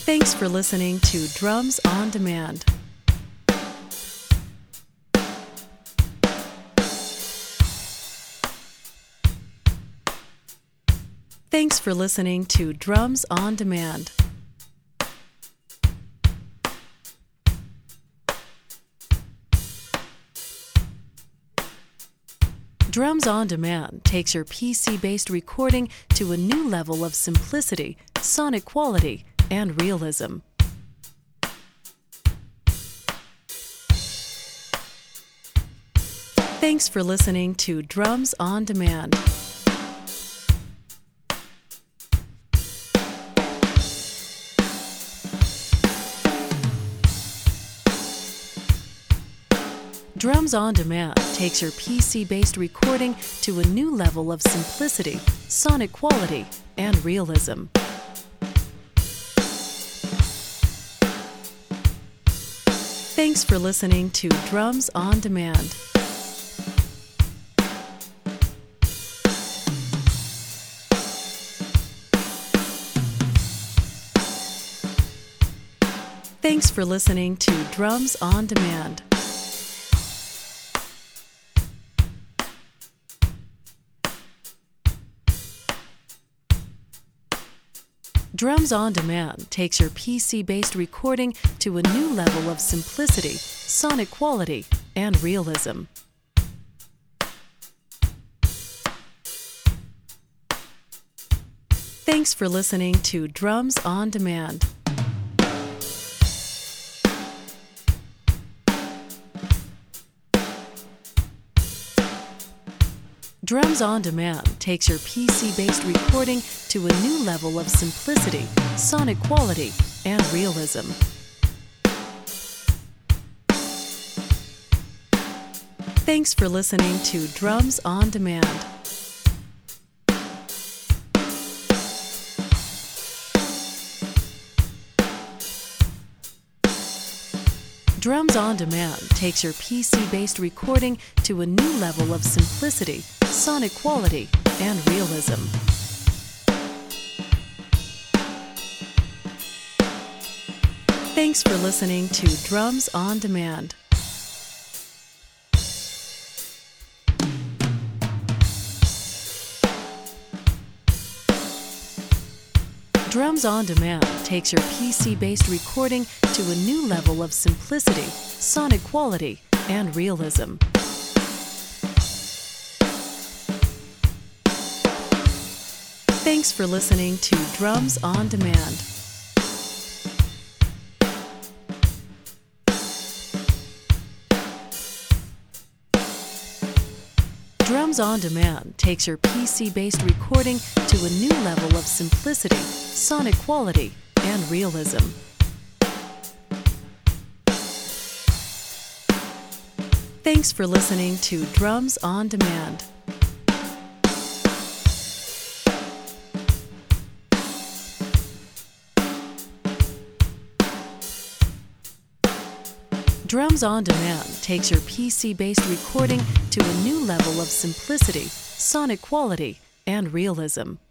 Thanks for listening to Drums on Demand. Thanks for listening to Drums on Demand. Drums on Demand takes your PC-based recording to a new level of simplicity, sonic quality, and realism. Thanks for listening to Drums on Demand. Drums on Demand takes your PC-based recording to a new level of simplicity, sonic quality, and realism. Thanks for listening to Drums on Demand. Thanks for listening to Drums on Demand. Drums on Demand takes your PC-based recording to a new level of simplicity, sonic quality, and realism. Thanks for listening to Drums on Demand. Drums on Demand takes your PC-based recording to a new level of simplicity, sonic quality, and realism. Thanks for listening to Drums on Demand. Drums on Demand takes your PC-based recording to a new level of simplicity, sonic quality, and realism. Thanks for listening to Drums on Demand. Drums on Demand takes your PC-based recording to a new level of simplicity, sonic quality, and realism. Thanks for listening to Drums on Demand. Drums on Demand takes your PC-based recording to a new level of simplicity, sonic quality, and realism. Thanks for listening to Drums on Demand. Drums on Demand takes your PC-based recording to a new level of simplicity, sonic quality, and realism.